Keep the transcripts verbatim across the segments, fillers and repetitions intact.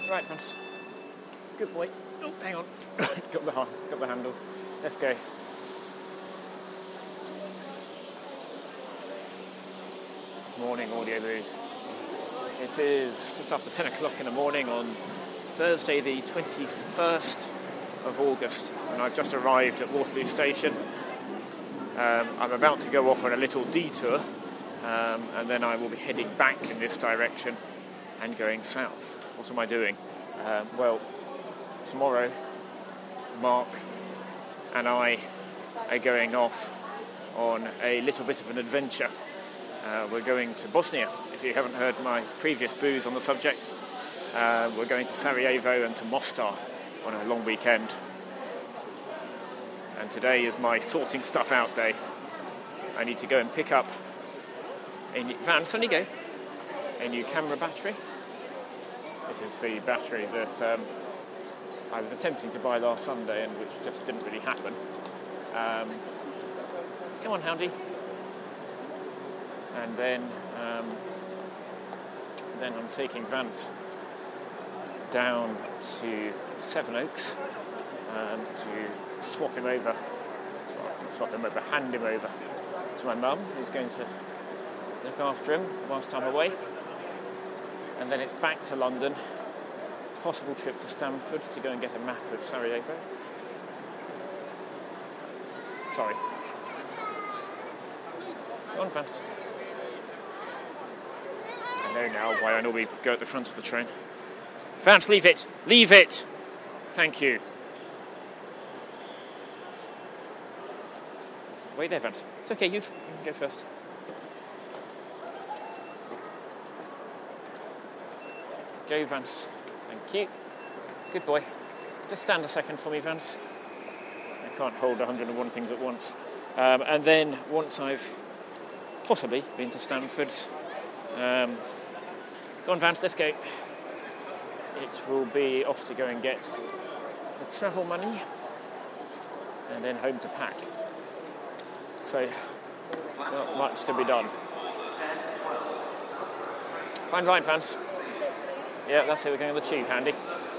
Right, Vance. Good boy. Oh, hang on. got the got the handle. Let's go. Morning, Audio Booth. It is just after ten o'clock in the morning on Thursday, the twenty-first of August, and I've just arrived at Waterloo Station. Um, I'm about to go off on a little detour, um, and then I will be heading back in this direction and going south. What am I doing? Um, well, tomorrow, Mark and I are going off on a little bit of an adventure. Uh, we're going to Bosnia. If you haven't heard my previous booze on the subject, uh, we're going to Sarajevo and to Mostar on a long weekend. And today is my sorting stuff out day. I need to go and pick up a new, Vance, on you go, a new camera battery. This is the battery that um, I was attempting to buy last Sunday and which just didn't really happen. Um, come on, Houndy. And then, um, then I'm taking Vance down to Sevenoaks um, to swap him over, well, swap him over, hand him over to my mum, who's going to look after him whilst I'm away. And then it's back to London, possible trip to Stamford to go and get a map of Sarajevo. Sorry. Go on, Vance. I know now why I normally go at the front of the train. Vance, leave it! Leave it! Thank you. Wait there, Vance. It's okay, you, you can go first. Go, Vance. Thank you. Good boy. Just stand a second for me, Vance. I can't hold one hundred and one things at once. Um, and then, once I've possibly been to Stamford, um, go on, Vance, let's go. It will be off to go and get the travel money and then home to pack. So, not much to be done. Fine ride, Vance. Yeah, that's it, we're going on the tube, Handy.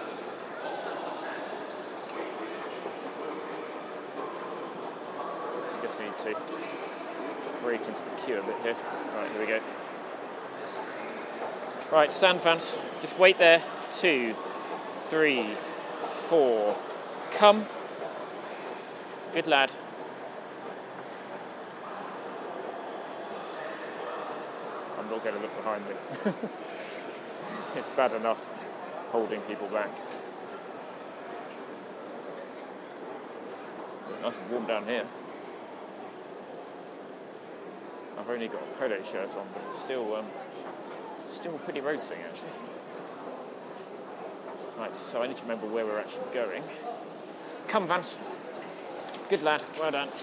Just need to break into the queue a bit here. Right, here we go. Right, stand, Vance. Just wait there. Two, three, four. Come. Good lad. I'm not going to look behind me. It's bad enough holding people back. Nice and warm down here. I've only got a polo shirt on, but it's still um, still pretty roasting actually. Right, so I need to remember where we're actually going. Come, Vance. Good lad, well done.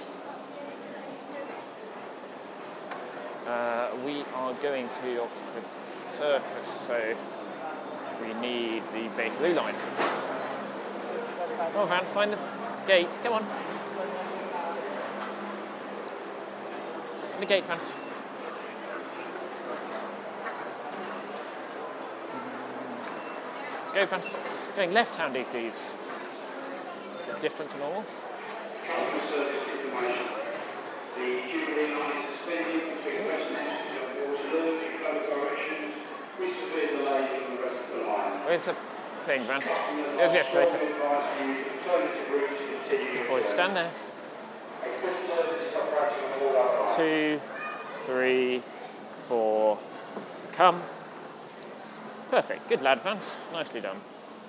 Uh, we are going to Oxford Circus, so we need the Bakerloo line. Come on, Vance, find the gate. Come on. Find the gate, Vance. Go, Vance. Going left-handed, please. Different to normal. Customer service information. The Jubilee line is suspended between Westminster and Waterloo in further directions. We severe delays on the rest of the line. Where's the thing, Vance? There's the escalator. Good boy, stand there. Two, three, four. Come. Perfect. Good lad, Vance. Nicely done.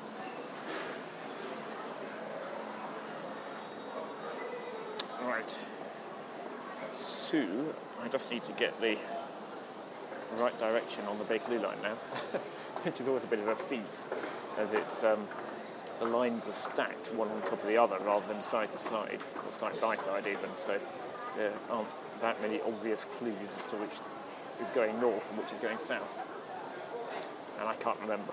Right. So, I just need to get the right direction on the Bakerloo line now, which is always a bit of a feat, as it's um, the lines are stacked one on top of the other rather than side to side, or side by side even, so there aren't that many obvious clues as to which is going north and which is going south. And I can't remember.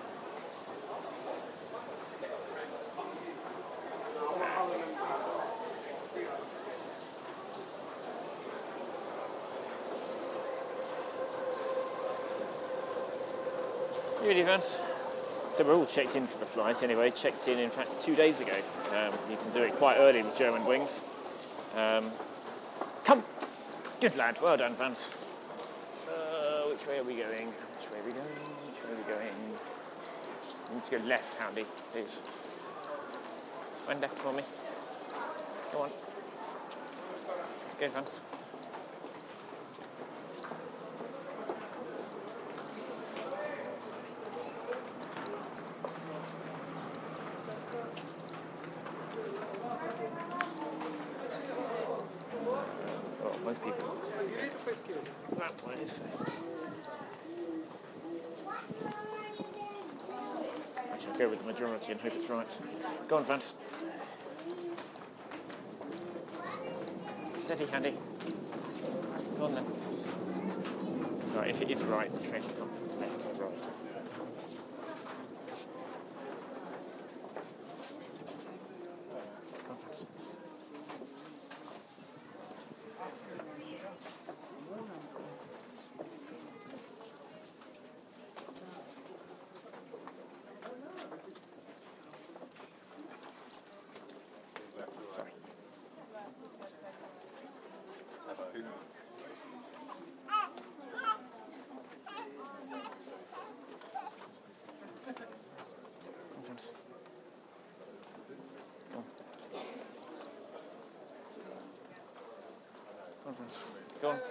You ready, Vance? So we're all checked in for the flight anyway, checked in in fact two days ago. Um, you can do it quite early with German wings. Um, come! Good lad, well done Vance. Uh, which way are we going? Which way are we going? Which way are we going? We need to go left, Handy, please. Wind left for me. Go on. Let's go, Vance. Well, most people. That one is. I shall go with the majority and hope it's right. Go on, Vance. Steady, Handy. Go on then. Sorry, if it is right, the train will come from left to right. Go on, Vance. Sorry. Conference. Go on. Conference. Go on.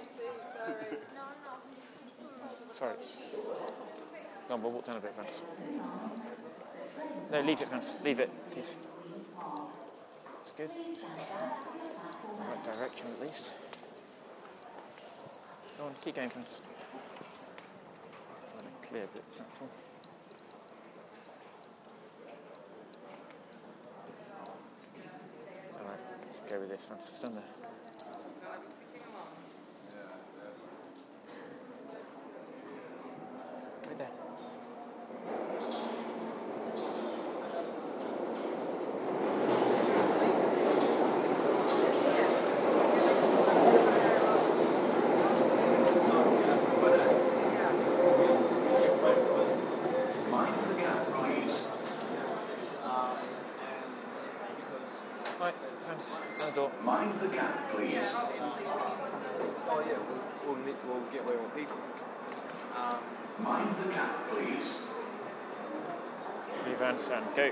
Sorry. Go on, we'll walk down a bit, Vance. No, leave it, Vance. Leave it, please. That's good. Right direction at least. Go on, keep going, Vance. Find a clear bit platform. Alright, let's go with this, Vance. Stand there. Right there. Right, Vance, down the door. Mind the gap, please. Oh yeah, we'll, we'll, meet, we'll get way more people. Um, Mind the gap, please. Leave Vance and go.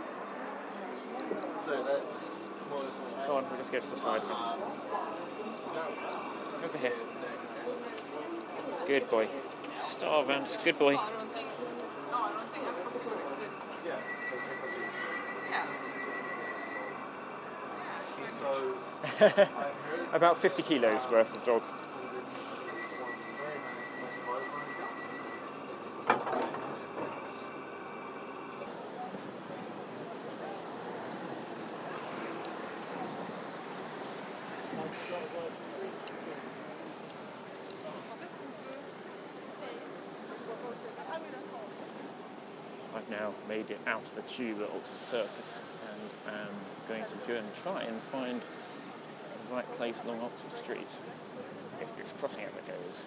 so that's more or less what Go on, we'll just go to the side, Vance. Over here. Good boy. Star Vance, good boy. I don't think. No, I don't think Afroscore exists. yeah, Yeah. so I've heard About fifty kilos worth of dog. I've now made it out to the tube at Oxford Circus and am going to go and try and find the right place along Oxford Street, if this crossing ever goes.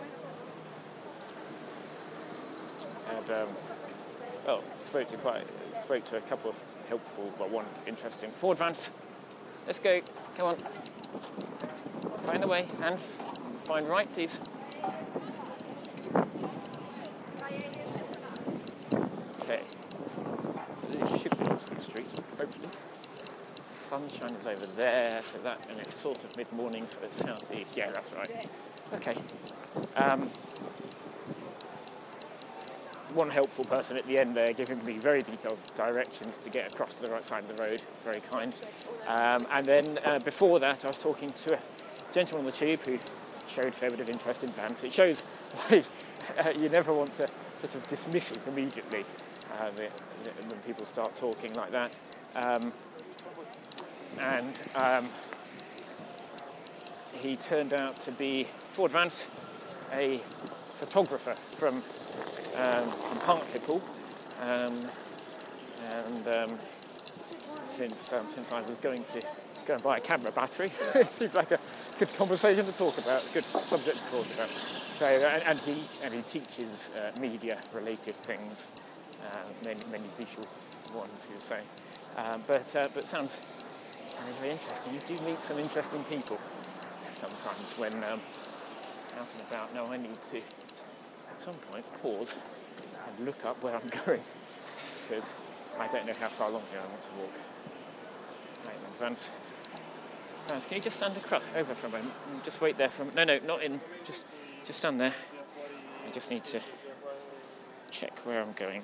And um, well, spoke to quite spoke to a couple of helpful, well, one interesting. Forward, Vance. Let's go. Come on. Find the way and f- find right, please. Okay. So this should be Oxford Street, hopefully. Sunshine is over there, so that, and it's sort of mid-morning, so it's southeast. Yeah, that's right. Okay. Um, one helpful person at the end there giving me very detailed directions to get across to the right side of the road, very kind. Um, and then uh, before that, I was talking to a gentleman on the tube who showed a fair bit of interest in vans. It shows why uh, you never want to sort of dismiss it immediately uh, the, the, when people start talking like that. Um, and um, he turned out to be, Ford Vance, a photographer from um, from Hartlepool, um, and um, since um, since I was going to go and buy a camera battery, it seems like a good conversation to talk about, good subject to talk about. So, and, and he and he teaches uh, media-related things uh, many, many visual ones, you were saying. Um, but uh, but sounds sounds very interesting. You do meet some interesting people sometimes when um, out and about. Now I need to, at some point, pause and look up where I'm going, because I don't know how far along here I want to walk. Right then, Vance. Vance, can you just stand across, over for a moment? Just wait there for a moment. No, no, not in. Just, just stand there. I just need to check where I'm going.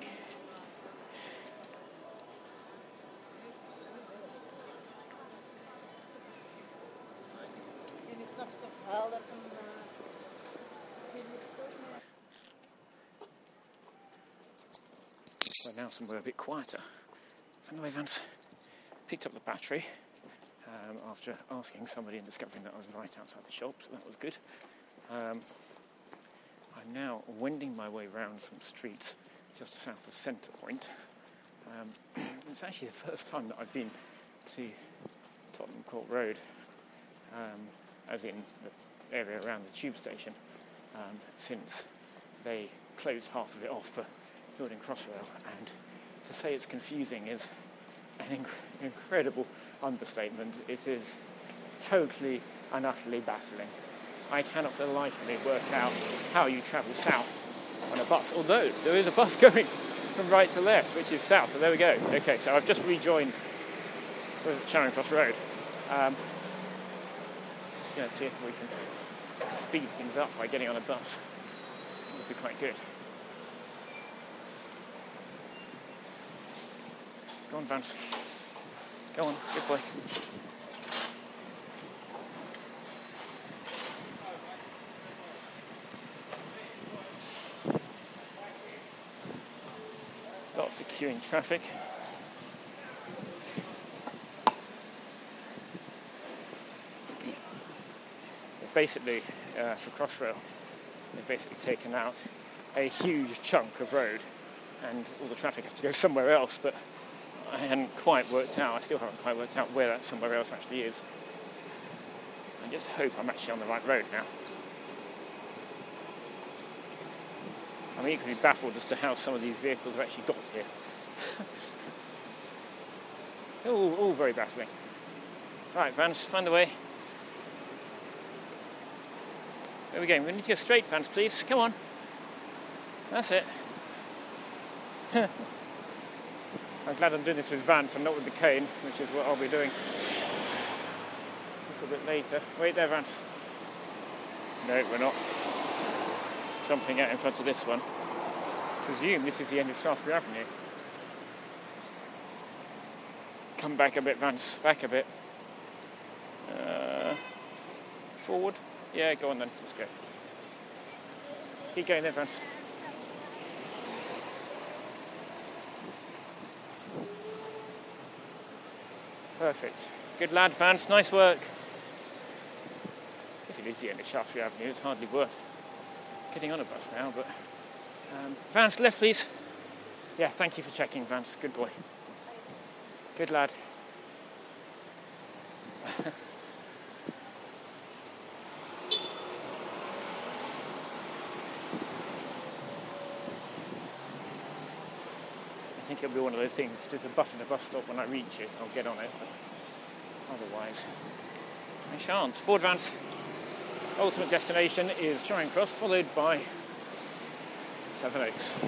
So now somewhere a bit quieter. Anyway, Vance picked up the battery um, after asking somebody and discovering that I was right outside the shop, so that was good. Um, I'm now wending my way round some streets just south of Centre Point. Um, it's actually the first time that I've been to Tottenham Court Road, um, as in the area around the tube station, um, since they closed half of it off for building Crossrail, and to say it's confusing is an inc- incredible understatement. It is totally and utterly baffling. I cannot for the life of me work out how you travel south on a bus, although there is a bus going from right to left, which is south, so there we go. Okay, so I've just rejoined Charing Cross Road. Um, just going to see if we can speed things up by getting on a bus. It would be quite good. Go on, Vance. Go on, good boy. Lots of queuing traffic. Basically, uh, for Crossrail, they've basically taken out a huge chunk of road, and all the traffic has to go somewhere else, but I hadn't quite worked out, I still haven't quite worked out where that somewhere else actually is. I just hope I'm actually on the right road now. I'm equally baffled as to how some of these vehicles have actually got here. all, all very baffling. Right, Vance, find the way. Where are we going? We need to go straight, Vance, please. Come on. That's it. I'm glad I'm doing this with Vance and not with the cane, which is what I'll be doing a little bit later. Wait there, Vance. No, we're not. Jumping out in front of this one. I presume this is the end of Shaftesbury Avenue. Come back a bit, Vance. Back a bit. Uh, forward. Yeah, go on then. Let's go. Keep going there, Vance. Perfect. Good lad, Vance. Nice work. If it is the end of Shaftesbury Avenue, it's hardly worth getting on a bus now, but... Um, Vance, left, please. Yeah, thank you for checking, Vance. Good boy. Good lad. I think it'll be one of those things. If there's a bus at a bus stop when I reach it, I'll get on it. But otherwise, I shan't. Forward, Vance. Ultimate destination is Charing Cross, followed by Seven Oaks.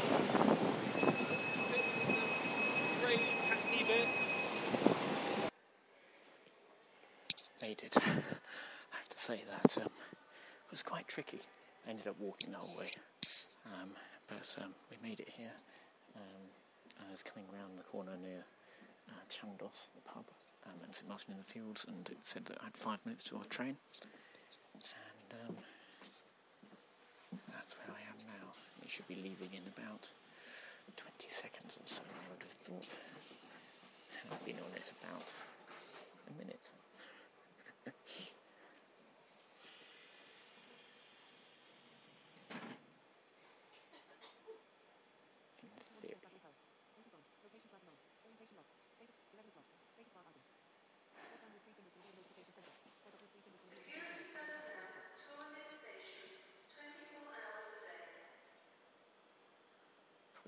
Made it. I have to say that um, was quite tricky. I ended up walking the whole way, um, but um, we made it here. Um, I was coming round the corner near uh, Chandos, the pub, um, and St Martin in the Fields, and it said that I had five minutes to our train. And um, that's where I am now. We should be leaving in about twenty seconds or so, I would have thought. I've been on it about a minute.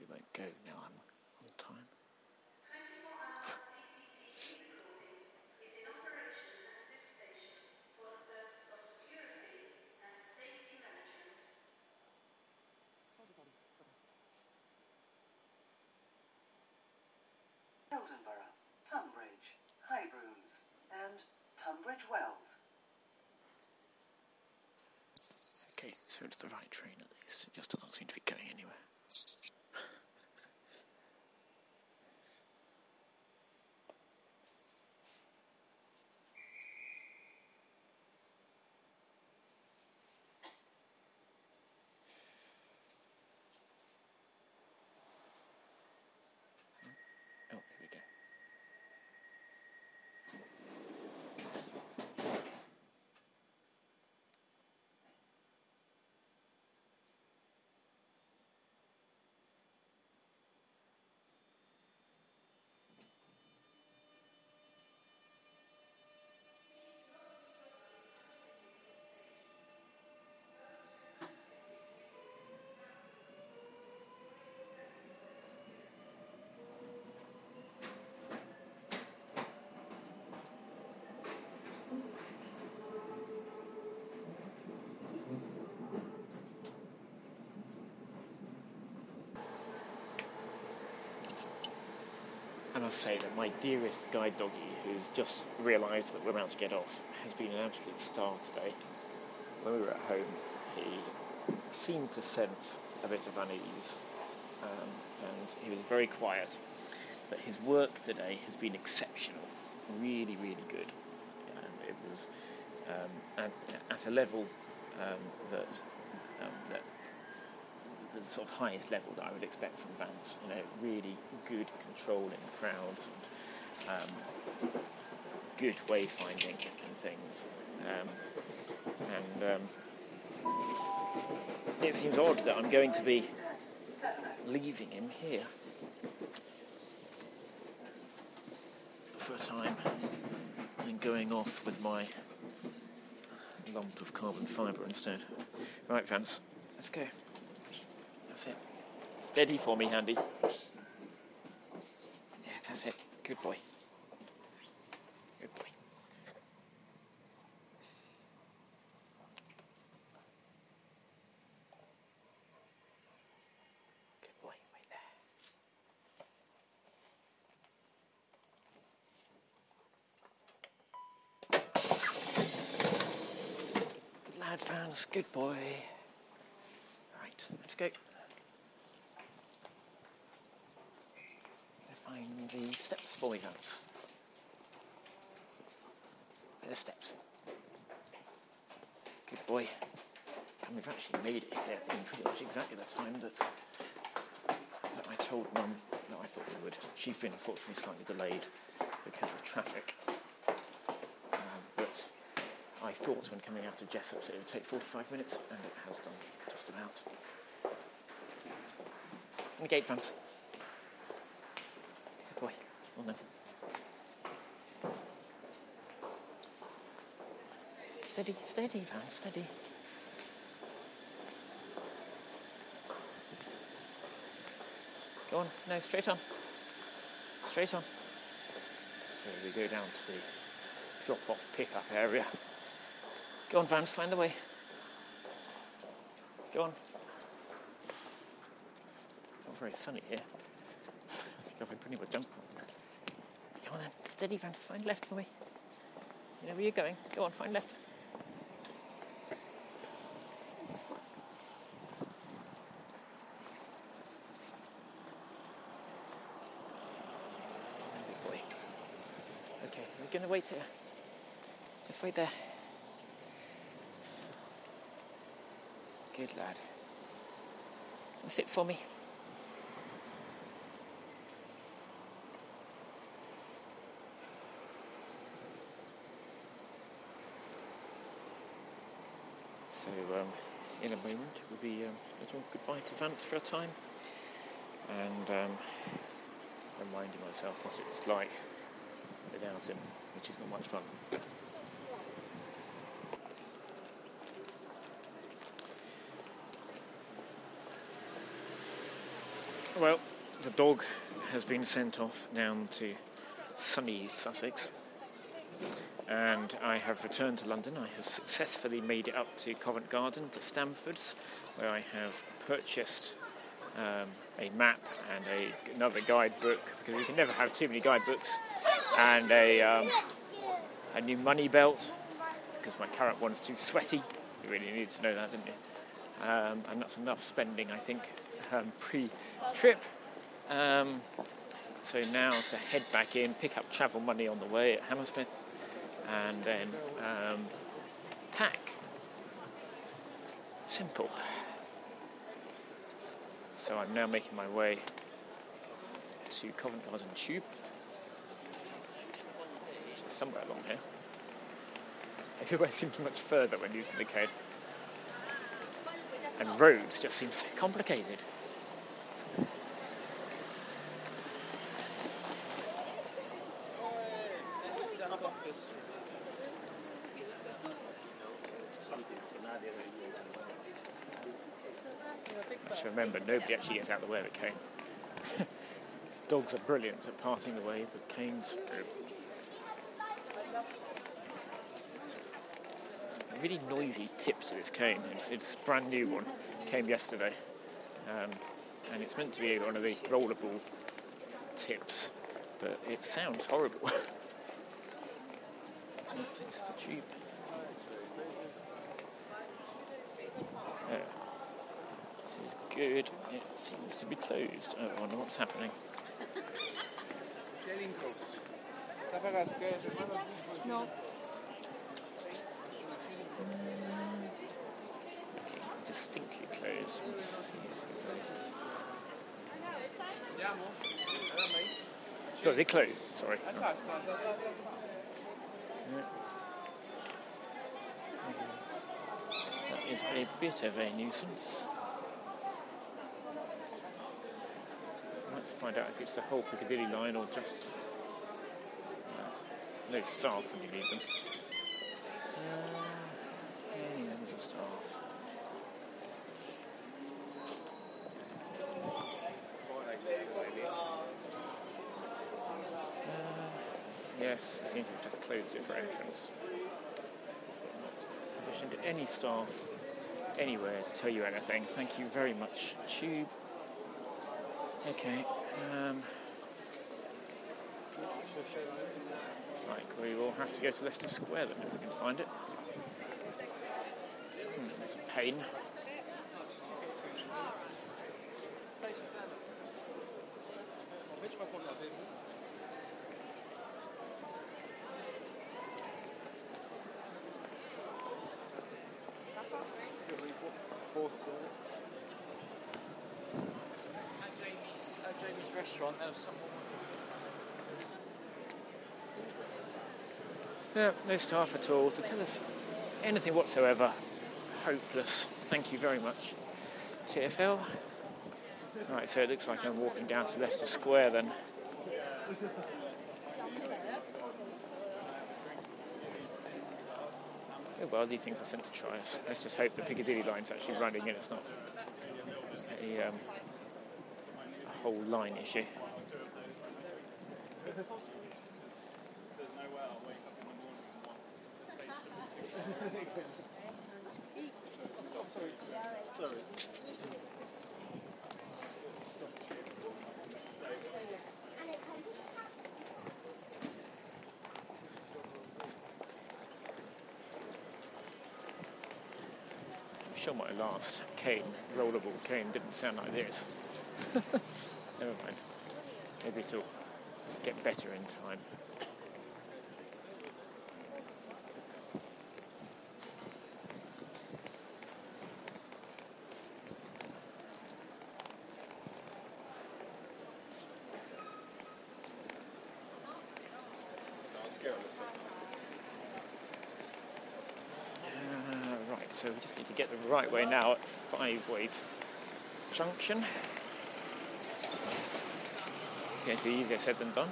won't go now I'm on time. Eldonborough, Tunbridge, Highbrooms and Tunbridge Wells. Okay, so it's the right train at least. It just doesn't seem to be going anywhere. Oh, here we go. I must say that my dearest guide doggy, who's just realised that we're about to get off, has been an absolute star today. When we were at home, he seemed to sense a bit of unease, um, and he was very quiet. But his work today has been exceptional, really, really good. Um, it was um, at, at a level um, that um, that. the sort of highest level that I would expect from Vance. You know, really good controlling crowds and um, good wayfinding and things. Um, and um, it seems odd that I'm going to be leaving him here for a time and going off with my lump of carbon fibre instead. Right, Vance, let's go. That's it. Steady for me, Handy. Yeah, that's it. Good boy. Good boy. Good boy, right there. Good lad, Vance. Good boy. Right, let's go. Find the steps for me, Vance. There are the steps. Good boy. And we've actually made it here in pretty much exactly the time that that I told Mum that I thought we would. She's been unfortunately slightly delayed because of traffic. Um, but I thought when coming out of Jessops it would take forty-five minutes, and it has done just about. In the gate, Vance. Boy, well done. Steady, steady, Van, steady. Go on, no, straight on. Straight on. So we go down to the drop-off pick-up area. Go on, Vance, find the way. Go on. Not very sunny here. I think I've been putting a jump on. Come on then, steady, Vance, find left for me. You know where you're going. Go on, find left. Good boy. Okay, we're going to wait here. Just wait there. Good lad. Sit for me. So um, in a moment we'll be um, a little goodbye to Vance for a time, and um, reminding myself what it's like without him, which is not much fun. Well, the dog has been sent off down to sunny Sussex, and I have returned to London. I have successfully made it up to Covent Garden, to Stamford's, where I have purchased um, a map and a, another guidebook, because you can never have too many guidebooks, and a, um, a new money belt, because my current one's too sweaty. You really needed to know that, didn't you? Um, and that's enough spending, I think, um, pre-trip. Um, so now to head back in, pick up travel money on the way at Hammersmith, and then um, pack. Simple. So I'm now making my way to Covent Garden Tube, which is somewhere along here. Everywhere seems much further when using the cane. And roads just seem so complicated. I should remember, nobody actually gets out of the way of a cane. Dogs are brilliant at passing the way, but canes are really noisy tip to this cane. It's, it's a brand new one, came yesterday, um, and it's meant to be one of the rollerball tips, but it sounds horrible. This is a tube. Yeah. This is good. It seems to be closed. Oh, I wonder what's happening. No. Okay, distinctly closed. Let's see if there's a... Sorry, they closed. Sorry. No. Yeah. That is a bit of a nuisance. I'd like to find out if it's the whole Piccadilly line or just that. No staff when you need them. Uh, any members of staff? Uh, yes, I seem to have just closed it for entrance. Not positioned any staff anywhere to tell you anything. Thank you very much, Tube. Okay. Um, Looks like we will have to go to Leicester Square then if we can find it. Hmm, it's a pain. Fourth At Jamie's, at Jamie's restaurant, there was someone. Yeah, no staff at all to tell us anything whatsoever. Hopeless. Thank you very much, T F L. Right, so it looks like I'm walking down to Leicester Square then. Oh well, these things are sent to try us. Let's just hope the Piccadilly line's actually running and it's not a, um, a whole line issue. Sorry. I'm sure my last cane, rollerball cane, didn't sound like this. Never mind. Maybe it'll get better in time. Uh, right, so we just need to get the right way now at Five Ways Junction. Going to be easier said than done.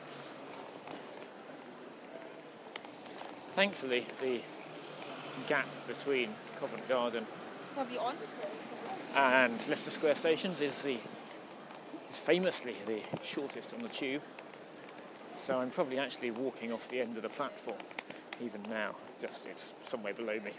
Thankfully, the gap between Covent Garden Have you on? and Leicester Square stations is the It's famously the shortest on the tube, so I'm probably actually walking off the end of the platform even now, just it's somewhere below me.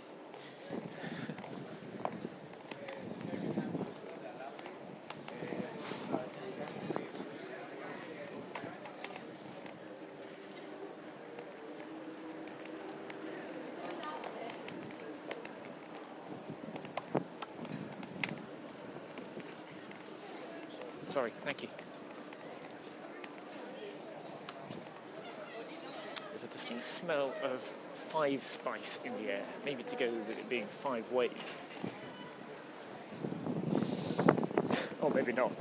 Sorry, thank you. There's a distinct smell of five spice in the air, maybe to go with it being five ways. Or maybe not.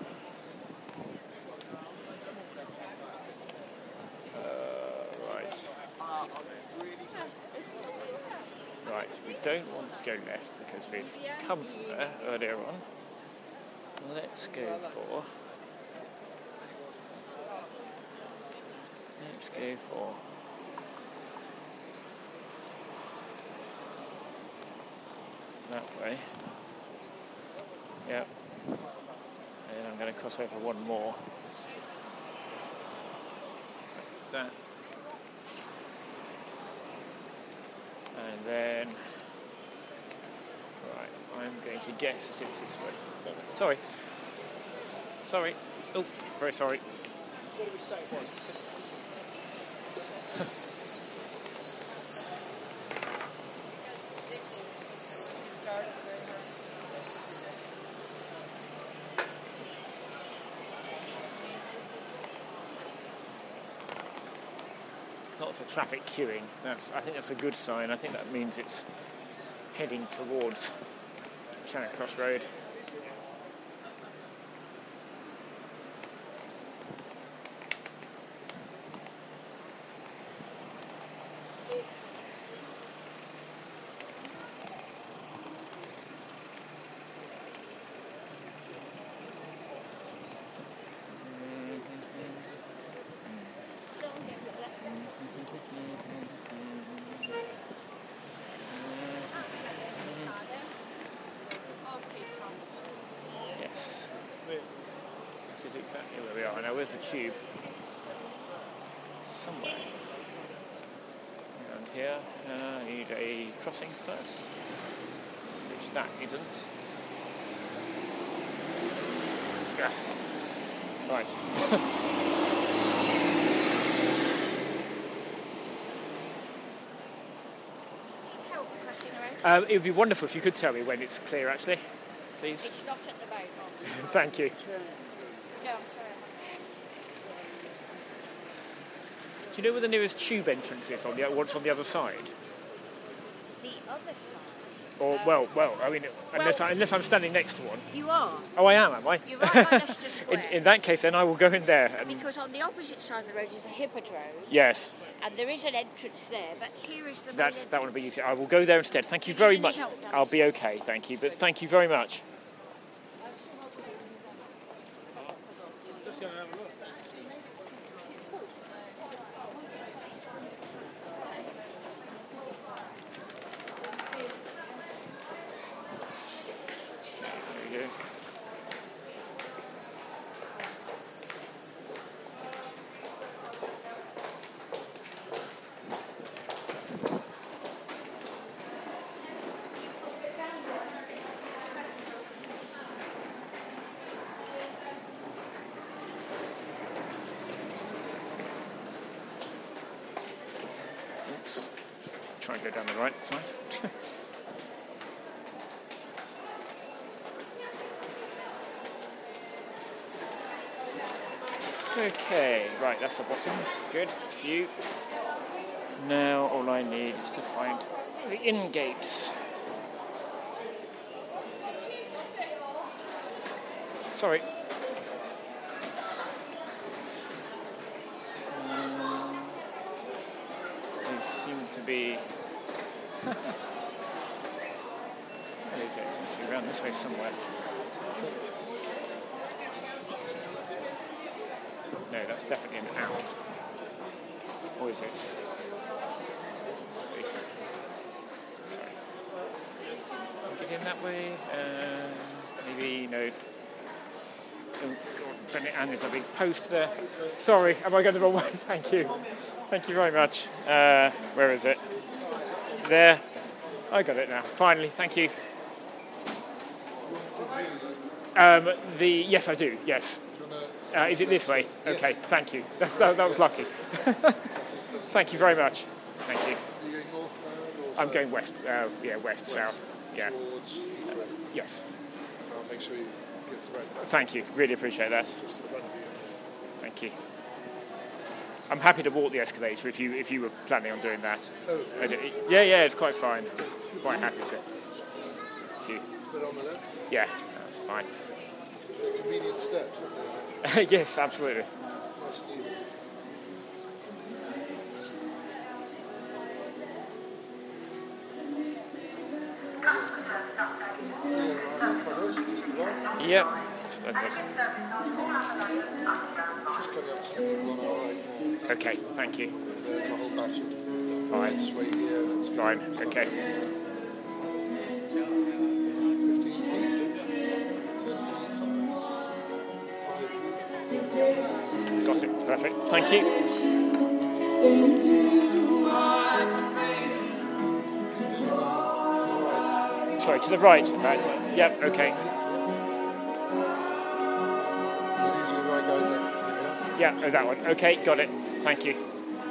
Uh, right. Right, we don't want to go left because we've come from there earlier on. Let's go for... Let's go for... that way. Yep. And I'm going to cross over one more. Like that. And then... Right, I'm going to guess that it's this way. Sorry. Sorry. Oh, very sorry. What do we say it was? Lots of traffic queuing. That's, I think that's a good sign. I think that means it's heading towards Charing Cross Road. Exactly where we are. Now, where's the tube? Somewhere around here. Uh, I need a crossing first, which that isn't. Yeah. Right. Help crossing the road? Um, it would be wonderful if you could tell me when it's clear, actually, please. It's not at the moment. Thank you. No, I'm sorry. Do you know where the nearest tube entrance is? On the what's on the other side? The other side? Or Um, well, well, I mean, unless, well- I, unless I'm standing next to one. You are. Oh, I am, am I? You're right by Leicester in, Square. in that case, then I will go in there. And, Because on the opposite side of the road is the Hippodrome, yes, and there is an entrance there, but here is the main that's that would be entrance. easy. I will go there instead. Thank you Do you very need much. any help, Dad? I'll be okay, thank you. But thank you very much. There you go. Oops. Try and go down the right side. Okay, right, that's the bottom. Good, phew. Now all I need is to find the in gates. Sorry. Um, these seem to be... Where is it? It must be around this way somewhere. No, that's definitely an out. Or is it? Let's see. Sorry. Get in that way. Uh, maybe, no. Oh, God. and there's a big post there. Sorry, am I going the wrong way? Thank you. Thank you very much. Uh, where is it? There. I got it now. Finally, thank you. Um, the yes, I do. Yes. Uh, is it this way? Okay. Thank you. That's, that, that was lucky. Thank you very much. Thank you. Are you going north now? I'm going west. Uh, yeah, west, West, south. Yeah. Towards Heathrow. Yes. I'll make sure you get the right back Thank you. Really appreciate that. just in front of you. Thank you. I'm happy to walk the escalator if you if you were planning on doing that. Oh, I d- Yeah, yeah, it's quite fine. Quite happy to. If you, but on the left, yeah, that's fine. the convenient steps up there. Yes, absolutely. Nice and even. Yeah, right, front us, just to right. Yep. Just coming up to the people on our right now. Okay, thank you. There's a whole batch of Fine. just wait here. It's Fine. Okay. fifteen feet, ten feet, five feet. Got it. Perfect. Thank you. Sorry, to the right, was that? Yep. Okay. So these are the right guys up here. Yeah, oh, that one. Okay, got it. Thank you.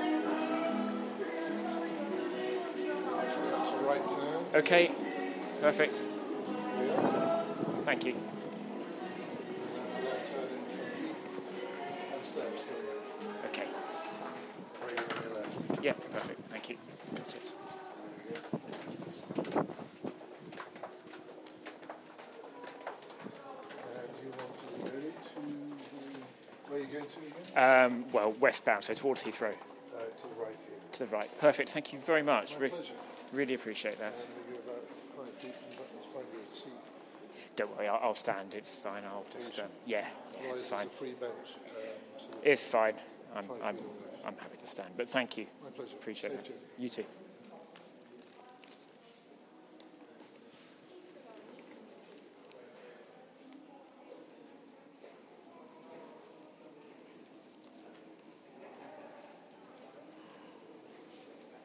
That's a right turn. Okay. Perfect. Here. Thank you. Left turn in ten feet. And steps going down. Okay. Right on your left. Yeah, perfect. Thank you. That's it. There we go. And you want to go to the... Where are you going to again? Um, well, westbound, so towards Heathrow. Uh, to the right here. To the right. Perfect. Thank you very much. My Re- pleasure. really appreciate that. And maybe about five feet from that, let's find you a seat. Don't worry, I'll, I'll stand. It's fine. I'll just um, yeah, yeah, Otherwise, it's fine. there's a free bench. Um, so It's fine. I'm Five I'm feet on the left. I'm happy to stand. But thank you. my pleasure. Appreciate Safe it. journey. You too.